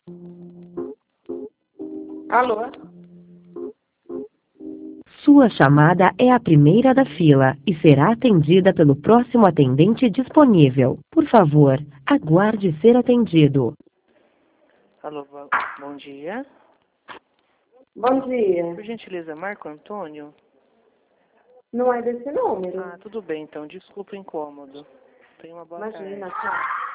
Alô? Sua chamada é a primeira da fila e será atendida pelo próximo atendente disponível. Por favor, aguarde ser atendido. Alô, bom dia. Bom dia. Por gentileza, Marco Antônio? Não é desse número. Ah, tudo bem, então. Desculpa o incômodo. Tenha uma boa tarde. Imagina, tchau.